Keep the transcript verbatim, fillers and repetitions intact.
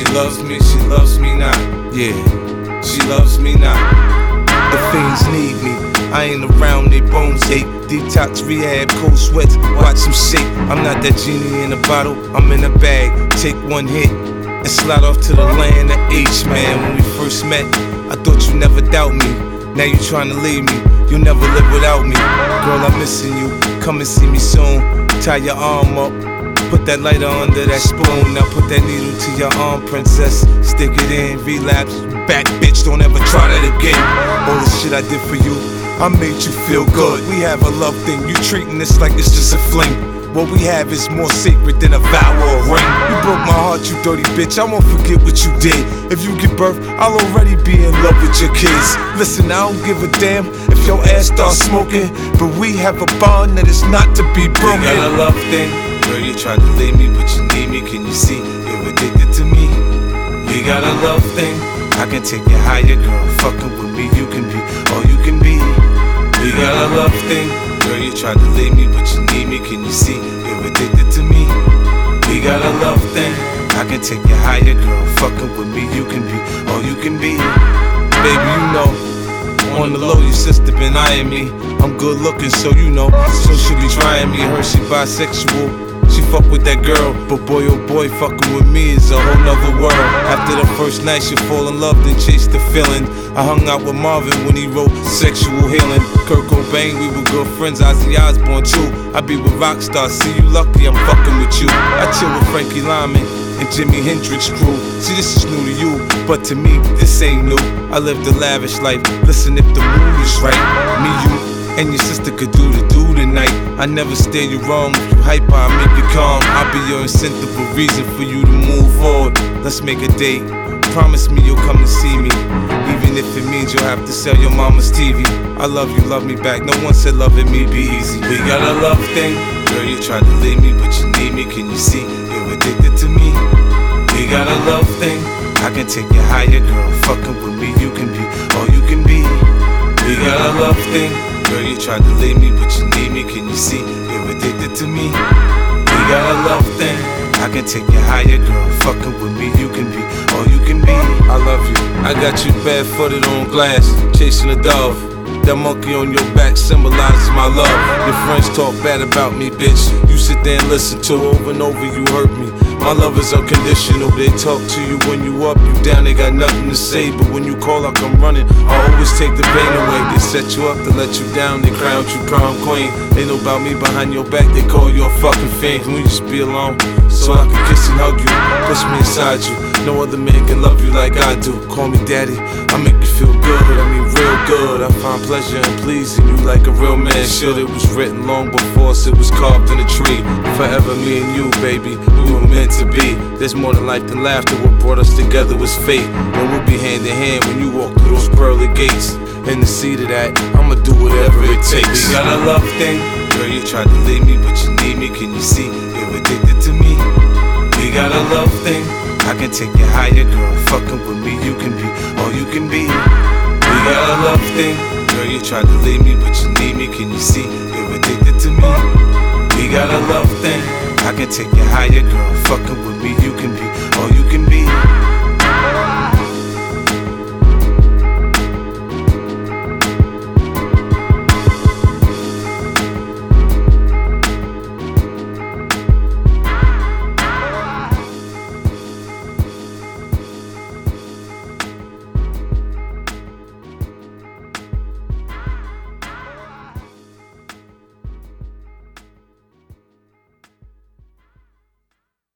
loves me, she loves me not. Yeah, she loves me not. The fiends need me, I ain't around, they bones ache. Detox, rehab, cold sweats, watch them shake. I'm not that genie in a bottle, I'm in a bag. Take one hit and slide off to the land of H, man. When we first met, I thought you never doubt me. Now you tryna leave me, you'll never live without me. Girl, I'm missing you, come and see me soon. Tie your arm up, put that lighter under that spoon. Now put that needle to your arm, princess. Stick it in, relapse, back bitch, don't ever try that again. All the shit I did for you, I made you feel good. We have a love thing, you treating this like it's just a fling. What we have is more sacred than a vow or a ring. You broke my heart, you dirty bitch, I won't forget what you did. If you give birth, I'll already be in love with your kids. Listen, I don't give a damn if your ass starts smoking, but we have a bond that is not to be broken. You got a love thing, girl, you tried to leave me, but you need me, can you see? You're addicted to me. We got a love thing, I can take you higher, girl. Fucking with me, you can be all you can be. We got a love thing, girl, you tried to leave me, but you need me, can you see? You're addicted to me. We got a love thing, I can take you higher, girl. Fucking with me, you can be all you can be. Baby, you know, on the low, your sister been eyeing me. I'm good looking, so you know, so she be trying me. Her, she bisexual. She fuck with that girl, but boy oh boy, fucking with me is a whole nother world. After the first night, she fall in love, then chase the feeling. I hung out with Marvin when he wrote Sexual Healing. Kurt Cobain, we were good friends, Ozzy Osbourne too. I be with Rockstar, see you lucky, I'm fucking with you. I chill with Frankie Lyman and Jimi Hendrix crew. See, this is new to you, but to me, this ain't new. I live the lavish life, listen if the mood is right. Me, you, and your sister could do the do tonight. I never steer you wrong, if you hyper, I make you calm. I'll be your incentive, a reason for you to move forward. Let's make a date, promise me you'll come to see me. Even if it means you'll have to sell your mama's T V. I love you, love me back, no one said loving me be easy. We got a love thing, girl, you tried to leave me, but you need me, can you see? You're addicted to me. We got a love thing, I can take you higher, girl. Fucking with me, you can be all you can be. We got a love thing, girl, you tried to leave me, but you need me, can you see? You're addicted to me. We got a love thing, I can take you higher, girl. Fucking with me, you can be all you can be. I love you, I got you barefooted on glass, chasing a dove. That monkey on your back symbolizes my love. Your friends talk bad about me, bitch. You sit there and listen to over and over, you hurt me. My love is unconditional, they talk to you when you up, you down, they got nothing to say. But when you call, I come running, I always take the pain away. They set you up to let you down, they crown you prom queen. They know about me behind your back, they call you a fucking fiend. Can we just be alone, so I can kiss and hug you, push me inside you. No other man can love you like I do. Call me daddy, I make you feel good, I mean real good. I find pleasure in pleasing you like a real man should. It was written long before us, it was carved in a tree. Forever me and you, baby, we were meant to be. There's more to life than laughter, what brought us together was fate. And we'll be hand in hand when you walk through those pearly gates. In the seat of that, I'ma do whatever it takes. We got a love thing, girl, you tried to leave me, but you need me, can you see? You're addicted to me. We got a love thing, I can take you higher, girl. Fucking with me, you can be all you can be. We got a love thing, girl, you tried to leave me, but you need me, can you see? You're addicted to me. We got a love thing, I can take you higher, girl. Fucking with me, you can be all you can be.